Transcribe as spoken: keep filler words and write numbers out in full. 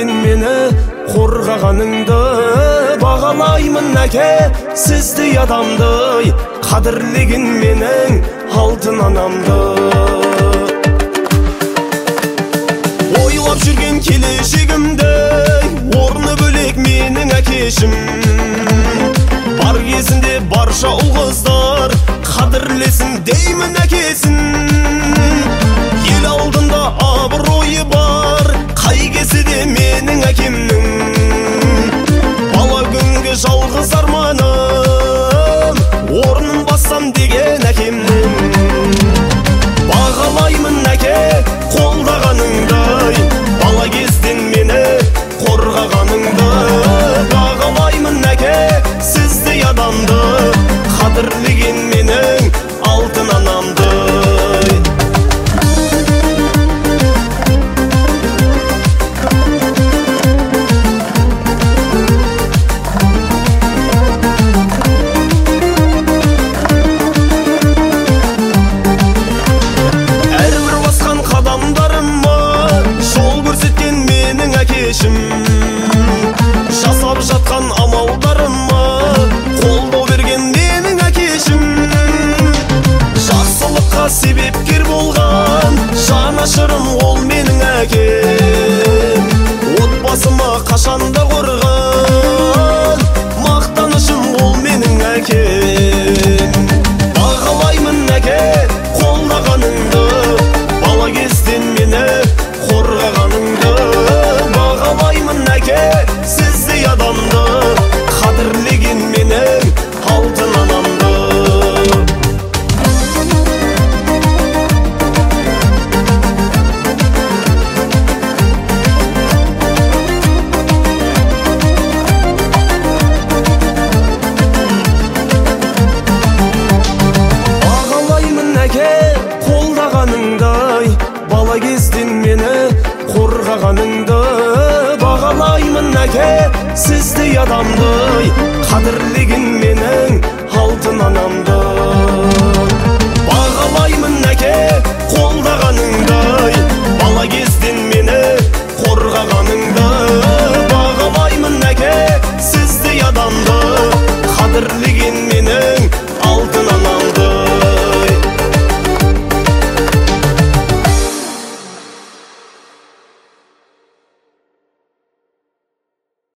кезден мені қорғағаныңды, бағалаймын әке сіздей адамды, қадірлеген менің алтын анамды. Ойлап жүрген келешегімді, орны бөлек менің әкешім. Бар кезінде барша ұл қыздар қадірлесін деймін әкесін. Ел алдында абыройы бар, қай кесі де менің әкемнің. Бала күнгі жалғыз арманым, орнын бассам деген әкемнің. Бағалаймын әке қолдағаныңдай, бала кезден мені қорғағаныңды. Бағалаймын әке сіздей адамды, қадірлеген менің алтын анамды. Әрбір басқан қадамдарыма жол көрсеткен менің әкешім. Жасап жатқан амалдарыма қолдау берген менің әкешім. Жақсылыққа себепкер болған жанашырым ол менің әкем. Отбасыма қашанда қорған мақтанышым ол менің әкем. Бағалаймын әке қолдағаныңды, бала кезден мені қорғағаныңды. Бағалаймын әке сіздей адамды, қадірлеген менің алтын анамды. Бағалаймын әке қолдағаныңдай, бала кезден мені қорғағаныңды. Бағалаймын әке сіздей адамды, қадірлеген менің